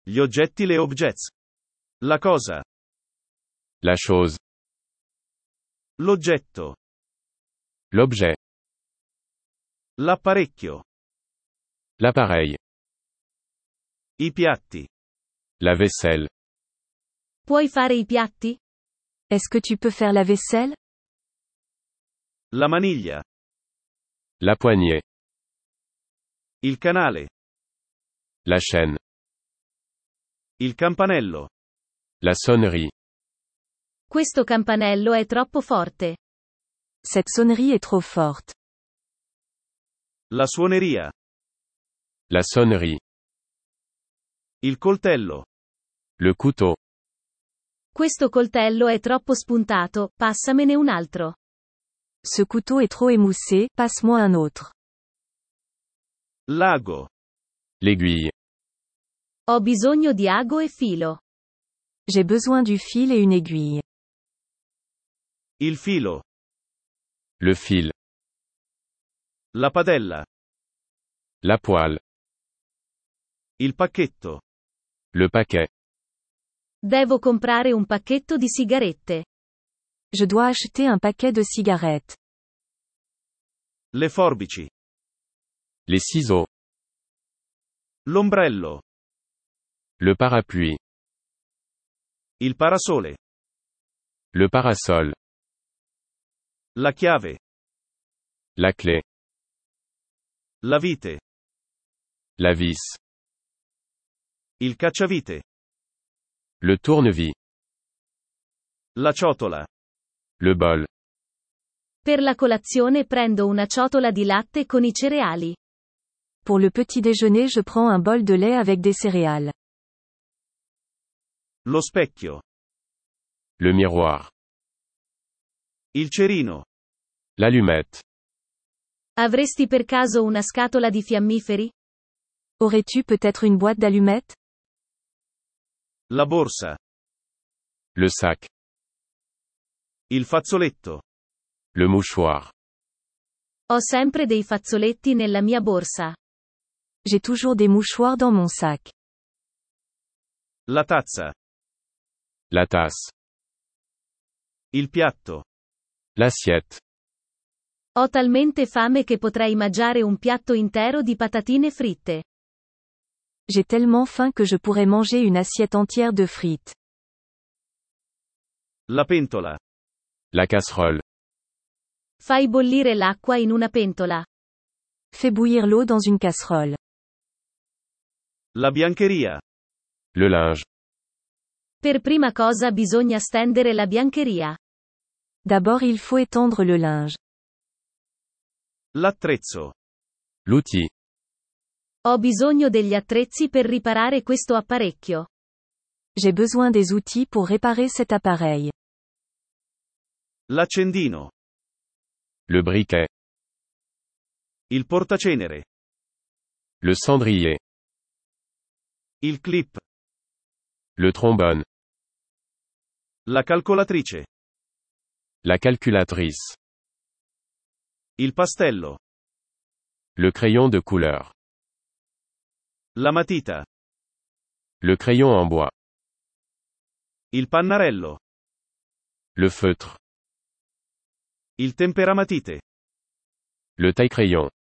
Gli oggetti, les objets. La cosa. La chose. L'oggetto. L'objet. L'apparecchio. L'appareil. I piatti. La vaisselle. Puoi fare i piatti? Est-ce que tu peux faire la vaisselle? La maniglia. La poignée. Il canale. La chaîne. Il campanello. La sonnerie. Questo campanello è troppo forte. Cette sonnerie est trop forte. La suoneria. La sonnerie. Il coltello. Le couteau. Questo coltello è troppo spuntato, passamene un altro. Ce couteau est trop émoussé, passe-moi un autre. L'ago. L'aiguille. Ho bisogno di ago e filo. J'ai besoin du fil et une aiguille. Il filo. Le fil. La padella. La poêle. Il pacchetto. Le paquet. Devo comprare un pacchetto di sigarette. Je dois acheter un paquet de cigarettes. Le forbici. Les ciseaux. L'ombrello. Le parapluie. Il parasole. Le parasol. La chiave. La clé. La vite. La vis. Il cacciavite. Le tournevis. La ciotola. Le bol. Per la colazione prendo una ciotola di latte con i cereali. Pour le petit déjeuner, je prends un bol de lait avec des céréales. Lo specchio. Le miroir. Il cerino. L'allumette. Avresti per caso una scatola di fiammiferi? Aurais-tu peut-être une boîte d'allumettes? La borsa. Le sac. Il fazzoletto. Le mouchoir. Ho sempre dei fazzoletti nella mia borsa. J'ai toujours des mouchoirs dans mon sac. La tazza. La tasse. Il piatto. L'assiette. Ho talmente fame che potrei mangiare un piatto intero di patatine fritte. J'ai tellement faim que je pourrais manger une assiette entière de frites. La pentola. La casserole. Fai bollire l'acqua in una pentola. Fais bouillir l'eau dans une casserole. La biancheria. Le linge. Per prima cosa bisogna stendere la biancheria. D'abord il faut étendre le linge. L'attrezzo. L'outil. Ho bisogno degli attrezzi per riparare questo apparecchio. J'ai besoin des outils pour réparer cet appareil. L'accendino. Le briquet. Il portacenere. Le cendrier. Il clip. Le trombone. La calcolatrice. La calculatrice. Il pastello. Le crayon de couleur. La matita. Le crayon en bois. Il pannarello. Le feutre. Il temperamatite. Le taille-crayon.